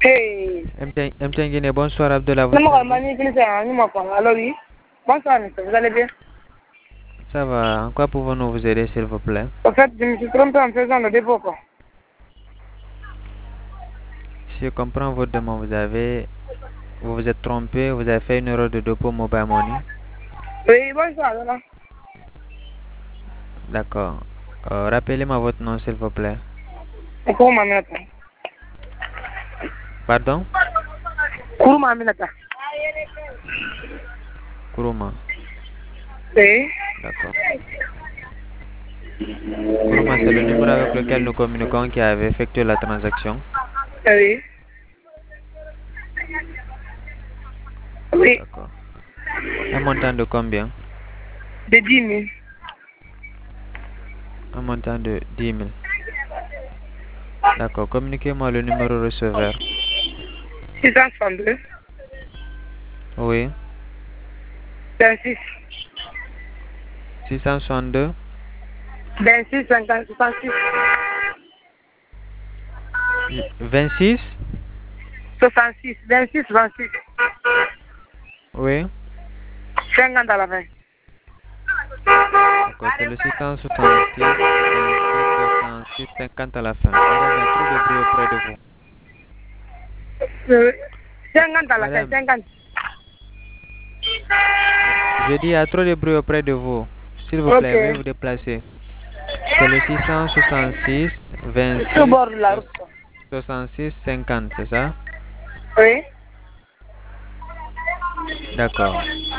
Hey. Mtengine, bonsoir Abdullah. Alors oui. Bonsoir, monsieur. Vous allez bien? Ça va. En quoi pouvons-nous vous aider, s'il vous plaît? En fait, je me suis trompé en faisant le dépôt, quoi. Si je comprends votre demande, vous vous êtes trompé, vous avez fait une erreur de dépôt mobile money. Oui, bonsoir, voilà. D'accord. Rappelez-moi votre nom, s'il vous plaît. Kuruma Aminata. Pardon? Kuruma Aminata. Kuruma. Oui. D'accord. Kuruma, c'est le numéro avec lequel nous communiquons qui avait effectué la transaction. Oui. Oui. D'accord. Un montant de combien? De 10 000. Un montant de 10 000. D'accord. Communiquez-moi le numéro receveur. 662. Oui. 26. 662. 26, 50, 66. 26. 66. 26, 26. Oui. 50 à la fin. D'accord, c'est le 666, 26, 66, 50 à la fin. Madame, il y a trop de bruit auprès de vous. 50 à la fin, Madame, 50. je dis il y a trop de bruit auprès de vous. S'il vous plaît, veuillez Ok. vous déplacer. C'est le 666, Sur le 26, bord de la route. 66, 50, c'est ça? Oui. D'accord.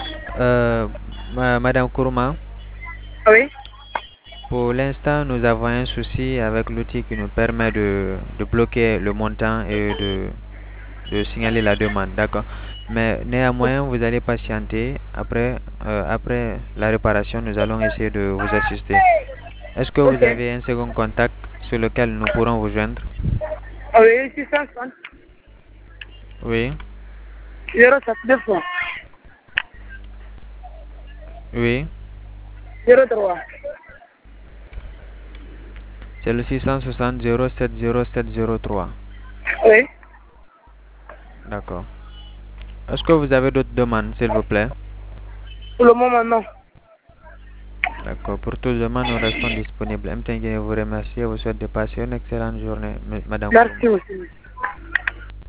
Madame Kourma, Oui. pour l'instant, nous avons un souci avec l'outil qui nous permet de bloquer le montant et de signaler la demande. D'accord. Mais néanmoins, vous allez patienter. Après la réparation, nous allons essayer de vous assister. Est-ce que vous Ok. avez un second contact sur lequel nous pourrons vous joindre? Oui, 660. Oui. 07 2 fois. Oui. 03. C'est le 660 07 07 03. Oui. D'accord. Est-ce que vous avez d'autres demandes, s'il vous plaît? Pour le moment, non. D'accord. Pour tout le demande, nous restons disponibles. MTNG vous remercie et vous souhaite de passer une excellente journée, Madame Kourouma. Merci aussi.